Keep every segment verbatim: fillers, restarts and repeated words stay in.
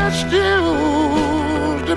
used to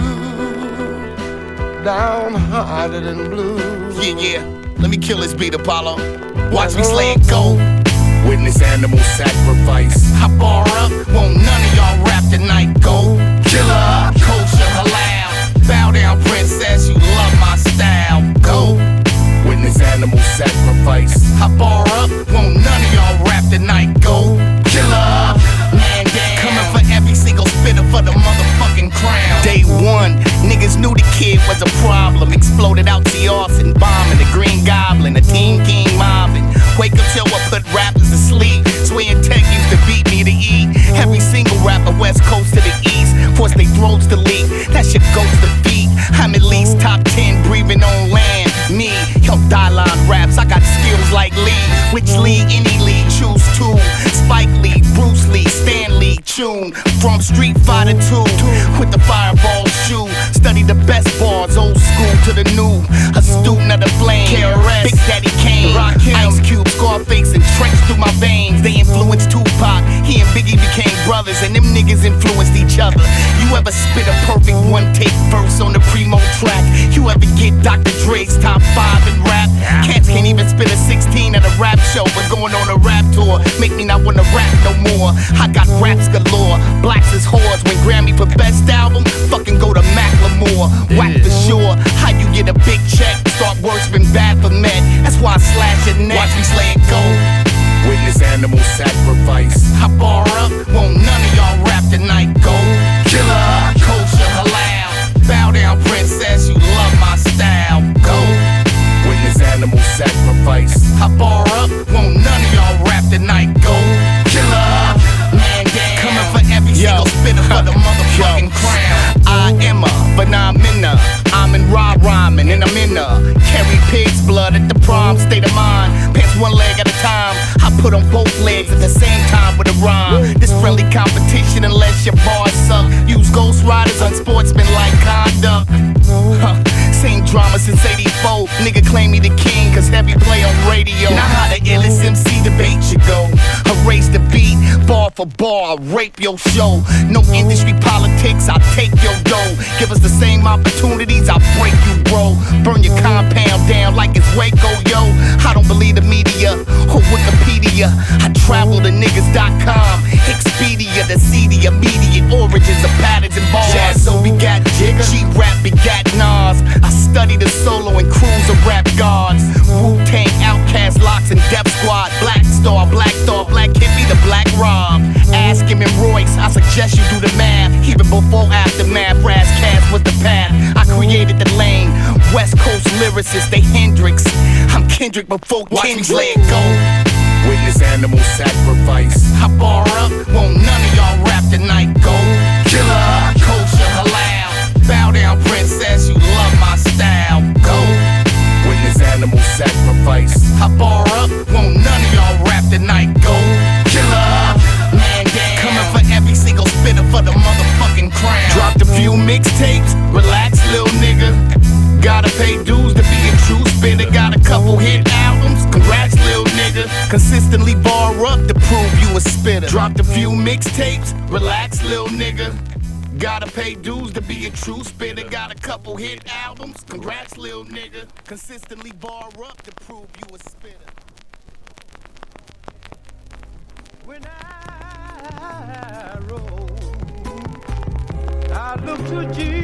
downhearted and blue. Yeah, yeah, let me kill this beat, Apollo. Watch me slay it go. Witness animal sacrifice. I bar up, won't none of y'all rap tonight. Go. Killer, kosher, halal. Bow down, princess, you love my style. Go. Witness animal sacrifice. I bar up, won't none of y'all rap tonight. Go. Killer, man down. Coming for every single spitter for the motherfucking crown. Day one, niggas knew the kid was a problem. Exploded out T. Austin, bombing the Green Goblin, a Team King mobbing. Wake up till I put rappers to sleep. Sway and Tech used to beat me to eat. Every single rapper, West Coast to the East, force they throats to leak. That shit goes to feet. I'm at least top ten, breathing on land. Me, yo, dialogue raps, I got skills like Lee. Which league, any league, choose two. Spike Lee, Bruce Lee, Stan Lee, Tune. From Street Fighter two, with the fireball shoe. Study the best bars, old school to the new. A student of the flame, K R S, Big Daddy Kane, Ice Cube, Scarface, and Trench through my veins. They influenced Tupac, he and Biggie became brothers, and them niggas influenced each other. You ever spit a perfect one take verse on the Primo track? You ever get Doctor Dre's top five in rap? Cats can't even spit a sixteen at a rap show, but going on a rap tour make me not wanna rap no more. I got raps galore, blacks is whores. When Grammy for best album, fucking go to Macklemore. Whack for sure, how you get a big check? Start worshiping Baphomet, that's why I slash your neck. Watch me slay it go. Witness animal sacrifice. I bar up, won't none of y'all rap tonight. Go. Killer, kosher, halal. Bow down, princess, you love my style. Go. Witness animal sacrifice. I bar up, won't none of y'all rap tonight. Go. Killer, man down. Coming for every single spitter for the motherfucking crown. I am a phenomena. I'm in raw rhyming and I'm in a carry pig's blood at the prom state of mind. Pants one leg at a time. I put on both legs at the same time with a rhyme. This friendly competition unless your bars suck. Use ghost riders on sportsman-like conduct. Huh. Same drama since eighty-four. Nigga claim me the king cause heavy play on radio. Now how the illest M C debate should go. Erase the beat, bar for bar, I'll rape your show. No industry politics, I'll take your dough. Give us the same opportunities, I'll break you, bro. Burn your compound down like it's Waco, yo. I don't believe the media or Wikipedia. I travel to niggas dot com. Expedia, the seedy immediate origins of patterns and bars. Jazz so begat Jigga, G-Rap begat Nas. I study the solo and cruise of rap gods. Wu-Tang, Outkast, Locks, and Def Squad. Black Star, Black Star, Black Hippie, the Black Rob. Ask him and Royce, I suggest you do the math. Even before aftermath, Razzcast was the path. I created the lane. West Coast lyricist, they Hendrix. I'm Kendrick before Kings let go. Witness animal sacrifice. I bar up, won't none of y'all rap tonight. Go. Killer, kosher, halal. Bow down, princess, you love my style. Go. Witness animal sacrifice. I bar up, won't none of y'all rap tonight. Go. Killer, man down. Coming for every single spitter for the motherfucking crown. Dropped a few mixtapes, relax, little nigga. Gotta pay dues to be a true spitter. Got a couple hit albums, congrats, little nigga. Consistently bar up to prove you a spitter. Dropped a few mixtapes, relax, little nigga. Gotta pay dues to be a true spitter. Got a couple hit albums, congrats, little nigga. Consistently bar up to prove you a spitter. When I roll, I look to Jesus.